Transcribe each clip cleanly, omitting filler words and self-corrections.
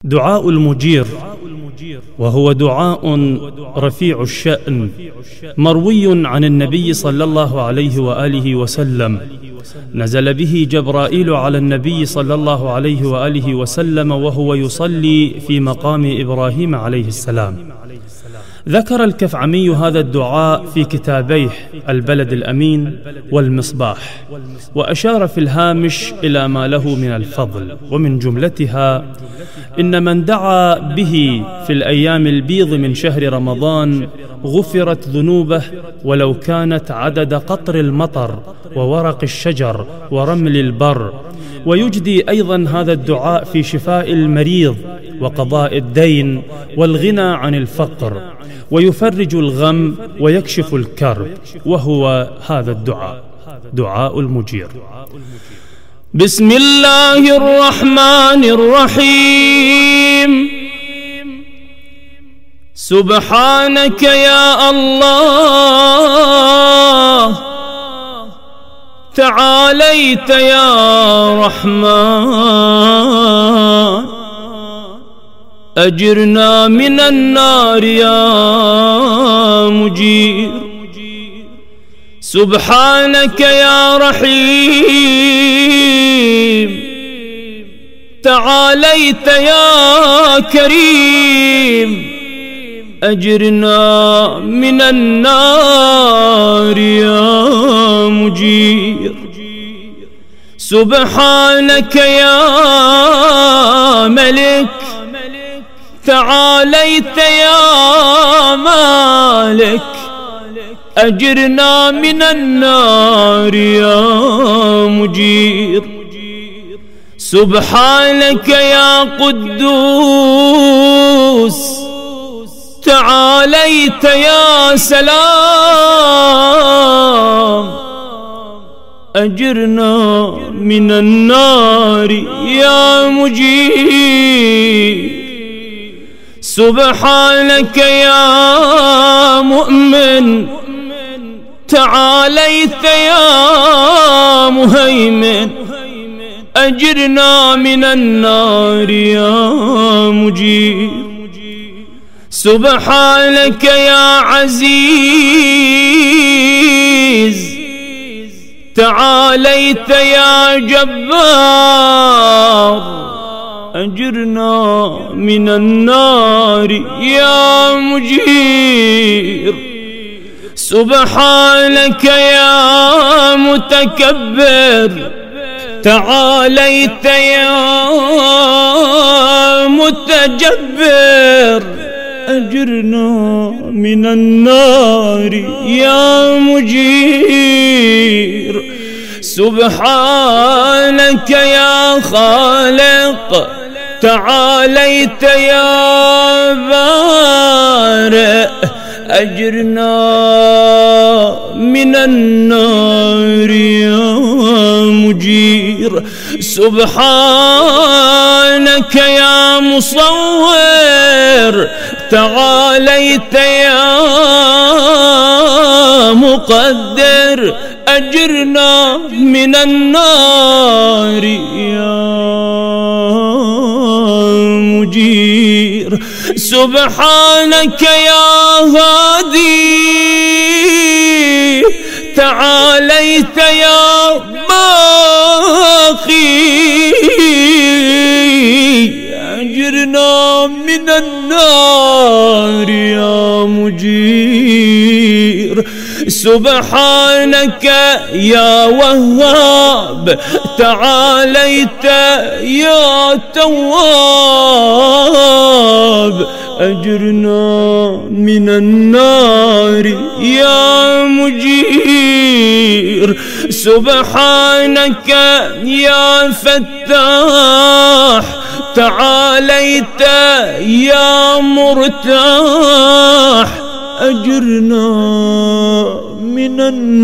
دعاء المجير، وهو دعاء رفيع الشأن مروي عن النبي صلى الله عليه وآله وسلم، نزل به جبرائيل على النبي صلى الله عليه وآله وسلم وهو يصلي في مقام إبراهيم عليه السلام. ذكر الكفعمي هذا الدعاء في كتابيه البلد الأمين والمصباح، وأشار في الهامش إلى ما له من الفضل، ومن جملتها: إن من دعا به في الأيام البيض من شهر رمضان غفرت ذنوبه ولو كانت عدد قطر المطر وورق الشجر ورمل البر. ويجدي أيضا هذا الدعاء في شفاء المريض وقضاء الدين والغنى عن الفقر، ويفرج الغم ويكشف الكرب، وهو هذا الدعاء دعاء المجير. بسم الله الرحمن الرحيم. سبحانك يا الله، تعاليت يا رحمن، أجرنا من النار يا مجير. سبحانك يا رحيم، تعاليت يا كريم، أجرنا من النار يا مجير. سبحانك يا ملك، تعاليت يا مالك، أجرنا من النار يا مجير. سبحانك يا قدوس، تعاليت يا سلام، أجرنا من النار يا مجير. سبحانك يا مؤمن، تعاليت يا مهيمن، أجرنا من النار يا مجير. سبحانك يا عزيز، تعاليت يا جبار، أجرنا من النار يا مجير. سبحانك يا متكبر، تعاليت يا متجبر، أجرنا من النار يا مجير. سبحانك يا خالق، تعاليت يا بارئ، أجرنا من النار يا مجير. سبحانك يا مصور، تعاليت يا مقدر، أجرنا من النار يا مجير. سبحانك يا هادي، تعاليت يا باقي، أجرنا من النار يا مجير. سبحانك يا وهاب، تعاليت يا تواب، أجرنا من النار يا مجير. سبحانك يا فتاح، تعاليت يا مرتاح، أجرنا من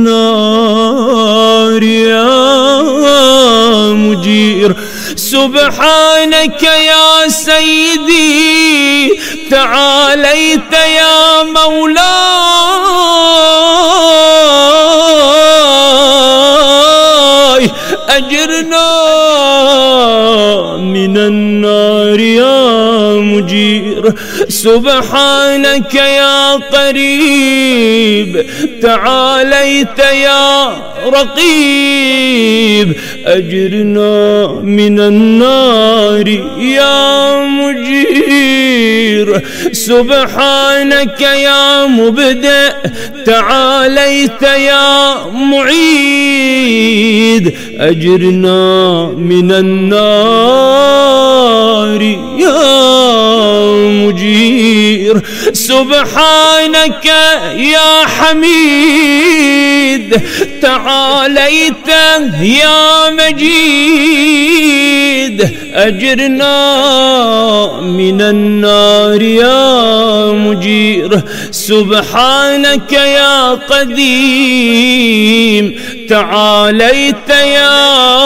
النار يا مجير. سبحانك يا سيدي، تعاليت يا مولاي، أجرنا من النار يا مجير. سبحانك يا قريب تعاليت يا رقيب أجرنا من النار يا مجير. سبحانك يا مبدأ تعاليت يا معيد أجرنا من النار يا مجير. سبحانك يا حميد تعاليت يا مجيد أجرنا من النار يا مجير. سبحانك يا قديم تعاليت يا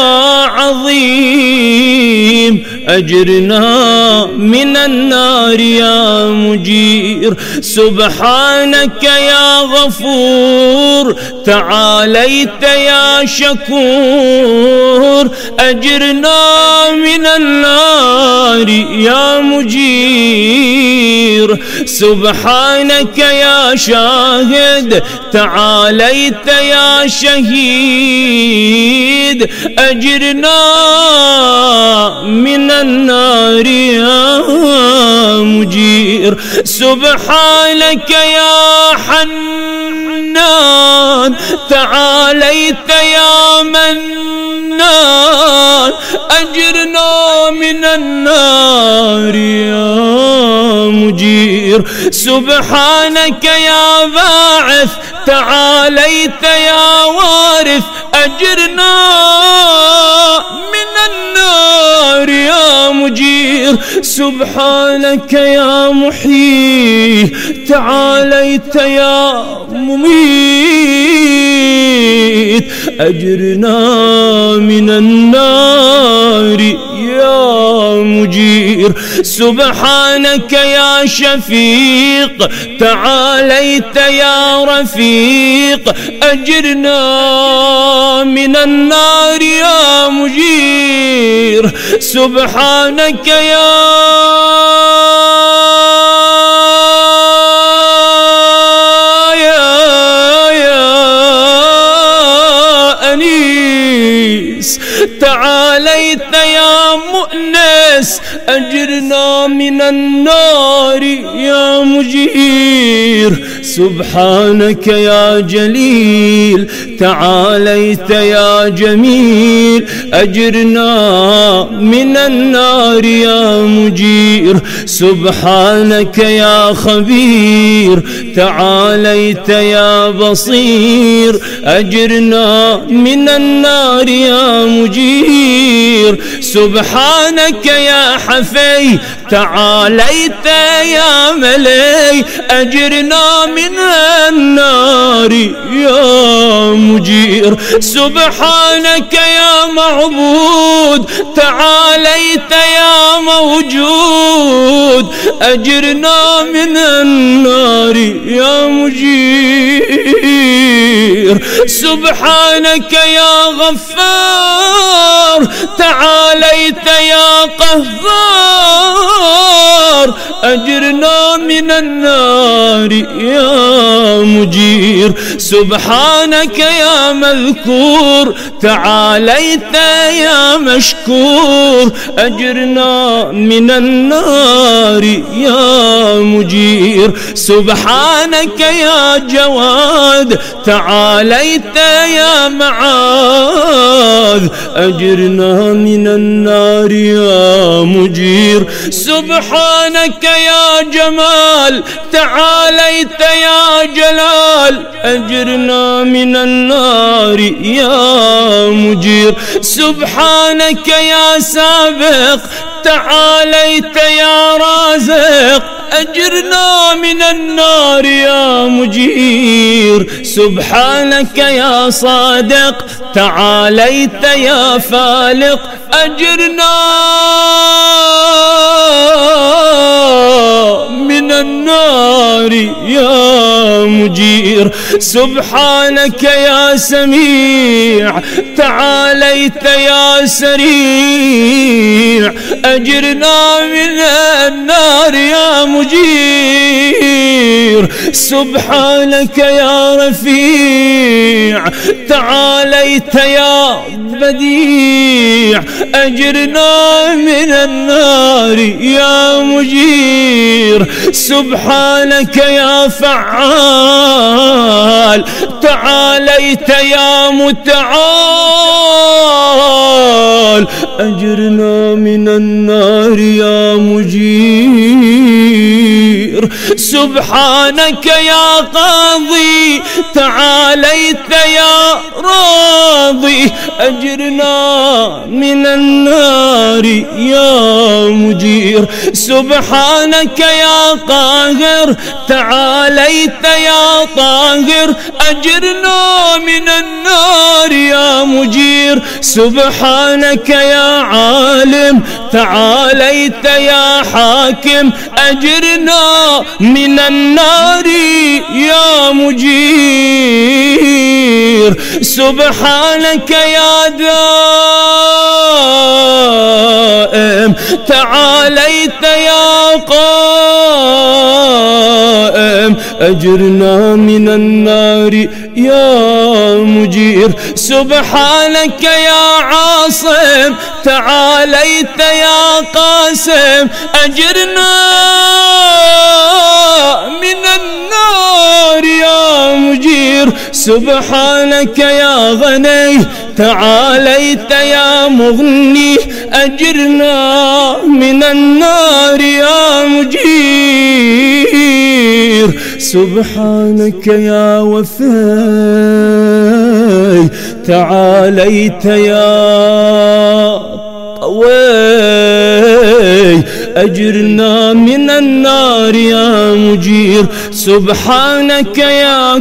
عظيم أجرنا من النار يا مجير. سبحانك يا غفور تعاليت يا شكور أجرنا من النار يا مجير. سبحانك يا شاهد تعاليت يا شهيد أجرنا من النار يا مجير. سبحانك يا حنان تعاليت يا منان أجرنا من النار يا مجير. سبحانك يا باعث تعاليت يا وارث أجرنا من النار يا مجير. سبحانك يا محيي تعاليت يا مميت أجرنا من النار يا مجير. سبحانك يا شفيق تعاليت يا رفيق أجرنا من النار يا مجير. سبحانك يا أنيس تعاليت يا مؤنس أجرنا من النار يا مجير. سبحانك يا جليل تعاليت يا جميل أجرنا من النار يا مجير. سبحانك يا خبير تعاليت يا بصير أجرنا من النار يا مجير. سبحانك يا حفي تعاليت يا ملي أجرنا من النار يا مجير. سبحانك يا معبود تعاليت يا موجود أجرنا من النار يا مجير. سبحانك يا غفار تعاليت يا قهار أجرنا من النار يا مجير. سبحانك يا مذكور تعاليت يا مشكور أجرنا من النار يا مجير. سبحانك يا جواد تعاليت يا معاذ أجرنا من النار يا مجير. سبحانك يا جمال تعاليت يا جلال أجرنا من النار يا مجير. سبحانك يا سابق تعاليت يا رازق أجرنا من النار يا مجير. سبحانك يا صادق تعاليت يا فالق أجرنا من النار يا مجير. سبحانك يا سميع تعاليت يا سريع أجرنا من النار يا مجير. سبحانك يا رفيع تعاليت يا بديع، أجرنا من النار يا مجير. سبحانك يا فعال تعاليت يا متعال، أجرنا من النار يا مجير. سبحانك يا قاضي تعاليت يا راضي، أجرنا من النار يا مجير. سبحانك يا قاهر تعاليت يا طاهر، أجرنا من النار يا مجير. سبحانك يا عالم تعاليت يا حاكم، أجرنا من النار يا مجير. سبحانك يا دائم تعاليت يا قائم، أجرنا من النار يا مجير. سبحانك يا عاصم تعاليت يا قاسم، أجرنا من النار يا مجير. سبحانك يا غني تعاليت يا مغني، أجرنا من النار يا مجير. سبحانك يا وفي تعاليت يا طوي، أجرنا من النار يا مجير. سبحانك يا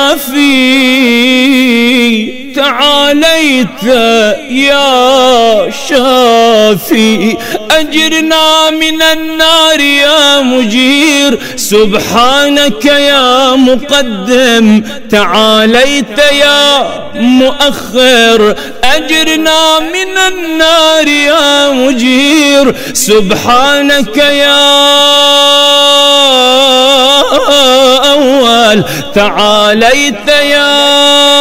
كافي تعاليت يا شافي، أجرنا من النار يا مجير. سبحانك يا مقدم تعاليت يا مؤخر، أجرنا من النار يا مجير. سبحانك يا أول تعاليت يا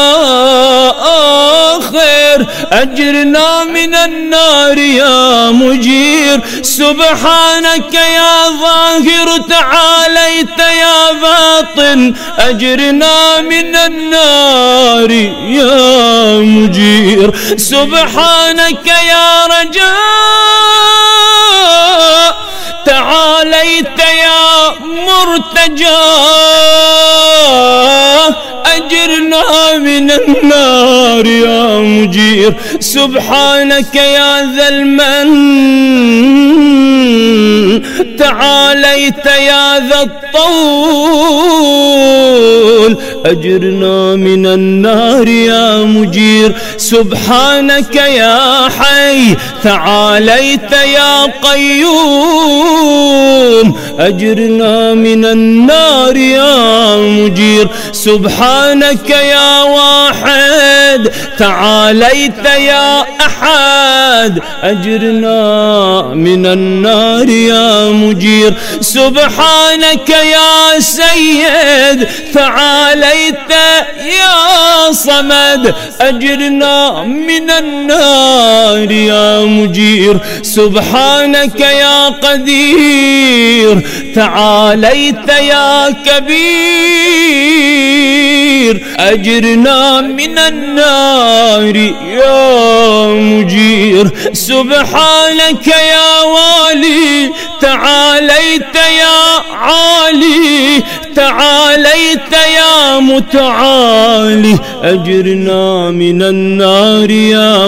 آخر، أجرنا من النار يا مجير. سبحانك يا ظاهر تعاليت يا باطن، أجرنا من النار يا مجير. سبحانك يا رجاء تعاليت يا مرتجى، أجرنا من النار يا مجير. سبحانك يا ذا المن تعاليت يا ذا الطول، أجرنا من النار يا مجير. سبحانك يا حي تعاليت يا قيوم، أجرنا من النار يا مجير. سبحانك يا واحد تعاليت يا أحد، أجرنا من النار يا مجير. سبحانك يا سيد تعاليت يا صمد، أجرنا من النار يا مجير. سبحانك يا قدير تعاليت يا كبير، أجرنا من النار يا مجير. سبحانك يا والي تعاليت يا عالي، تعاليت يا متعالي، أجرنا من النار يا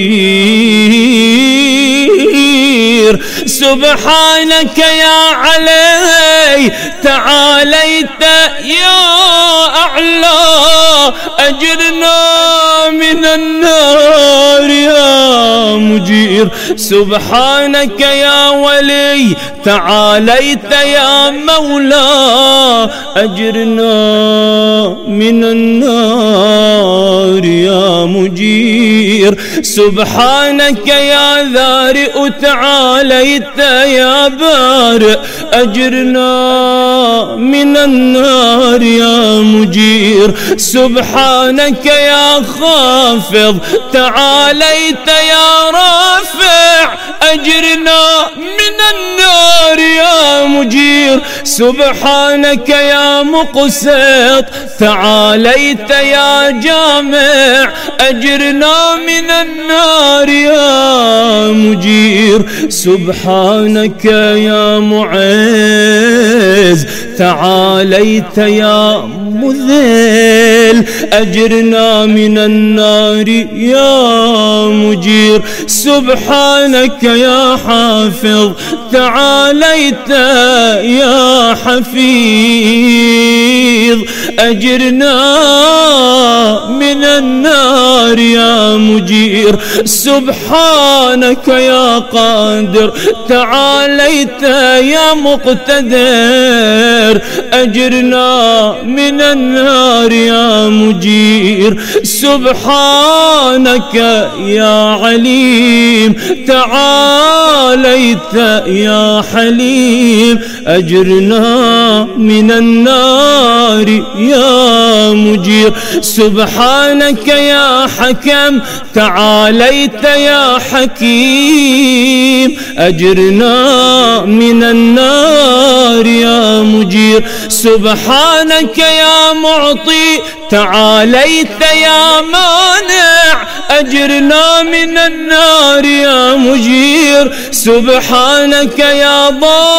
مجير. سبحانك يا علي تعاليت يا أعلى، أجرنا من النار يا مجير. سبحانك يا ولي تعاليت يا مولى، أجرنا من النار يا مجير. سبحانك يا ذارئ تعالى تعاليت يا بارئ أجرنا من النار يا مجير. سبحانك يا خافض تعاليت يا رافع أجرنا من النار يا مجير. سبحانك يا مقسط تعاليت يا جامع أجرنا من النار يا مجير. سبحانك يا معز تعاليت يا مذل أجرنا من النار يا مجير. سبحانك يا حافظ تعاليت يا حفيظ أجرنا من النار يا مجير. سبحانك يا قادر تعاليت يا مقتدر أجرنا من النار يا مجير. سبحانك يا عليم تعاليت يا حليم أجرنا من النار يا مجير. سبحانك يا حكم تعاليت يا حكيم أجرنا من النار يا مجير. سبحانك يا معطي تعاليت يا مانع أجرنا من النار يا مجير. سبحانك يا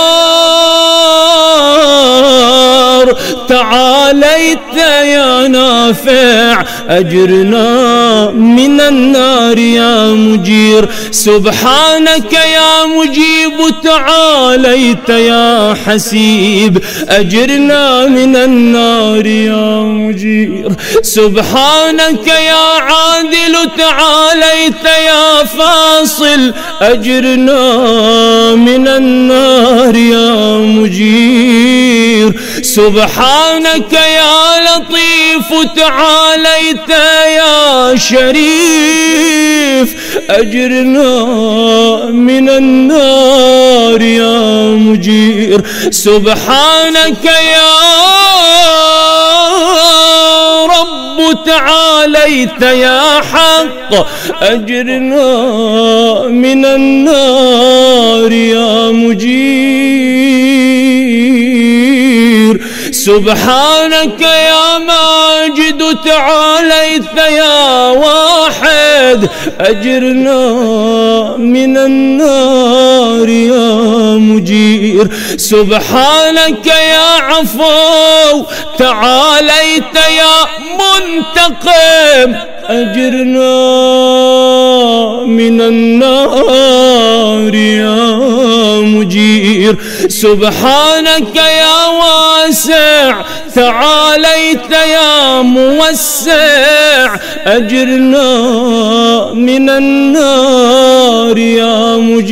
ضار تعاليت يا نافع أجرنا من النار يا مجير. سبحانك يا مجيب تعاليت يا حسيب أجرنا من النار يا مجير. سبحانك يا عادل تعاليت يا فاصل أجرنا من النار يا مجير. سبحانك يا لطيف تعاليت يا شريف أجرنا من النار يا مجير. سبحانك يا رب تعاليت يا حق أجرنا من النار يا مجير. سبحانك يا ماجد تعاليت يا واحد أجرنا من النار يا مجير. سبحانك يا عفو تعاليت يا منتقم أجرنا من النار يا مجير. سبحانك يا واسع تعاليت يا موسع أجرنا من النار يا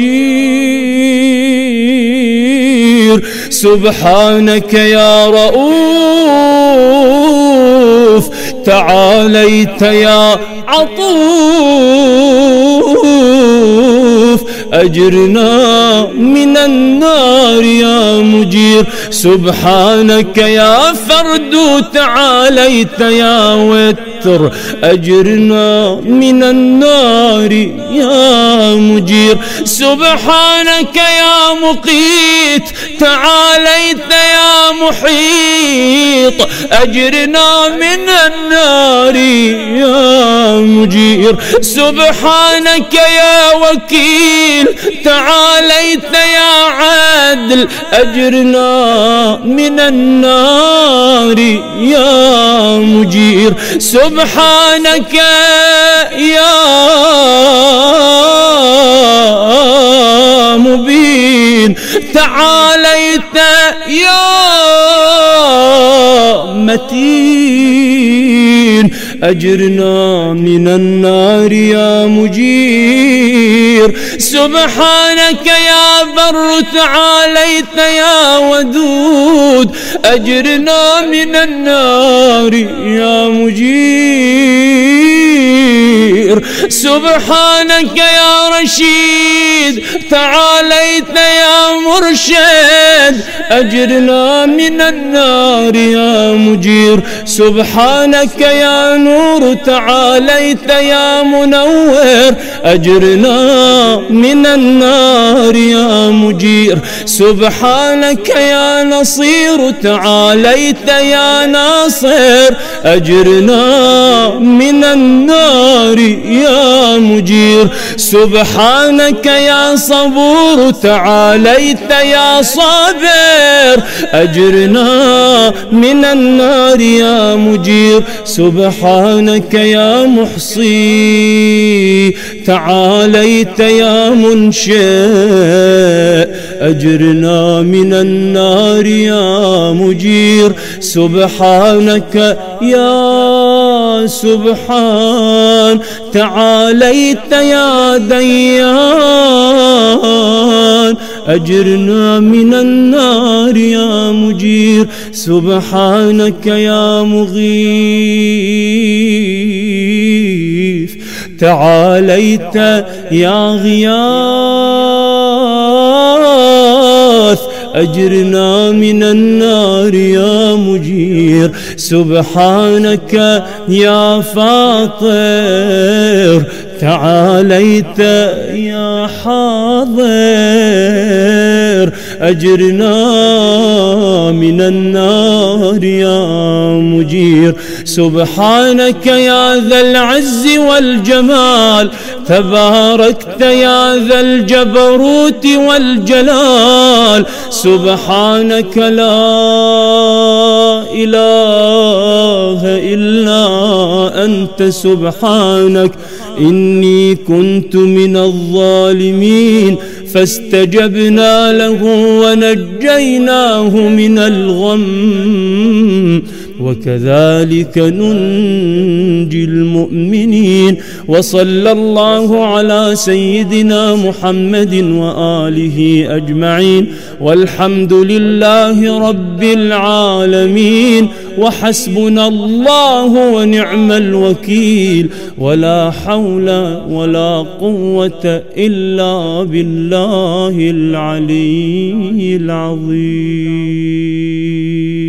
مجير. سبحانك يا رؤوف تعاليت يا عطوف أجرنا من النار يا مجير. سبحانك يا فرد تعاليت يا وتر أجرنا من النار يا مجير. سبحانك يا مقيت تعاليت يا محيط أجرنا من النار يا مجير. سبحانك يا وكيل تعاليت يا عدل أجرنا من النار يا مجير. سبحانك يا مبين تعاليت يا متين أجرنا من النار يا مجير. سبحانك يا بر تعاليت يا ودود أجرنا من النار يا مجير سبحانك يا رشيد تعاليت يا مرشد أجرنا من النار يا مجير سبحانك يا نور تعاليت يا منور أجرنا من النار يا مجير سبحانك يا نصير تعاليت يا ناصر أجرنا من النار يا مجير سبحانك يا صبور تعاليت يا صابر أجرنا من النار يا مجير سبحانك يا محصي تعاليت يا منشئ أجرنا من النار يا مجير سبحانك يا سبحان تعاليت يا ديان أجرنا من النار يا مجير سبحانك يا مغيث تعاليت يا غياث أجرنا من النار يا مجير سبحانك يا فاطر تعاليت يا حاضر أجرنا من النار يا مجير سبحانك يا ذا العز والجمال تباركت يا ذا الجبروت والجلال سبحانك لا إله إلا أنت سبحانك إني كنت من الظالمين فاستجبنا له ونجيناه من الغم وكذلك ننجي المؤمنين وصلى الله على سيدنا محمد وآله أجمعين والحمد لله رب العالمين وحسبنا الله ونعم الوكيل ولا حول ولا قوة إلا بالله العلي العظيم.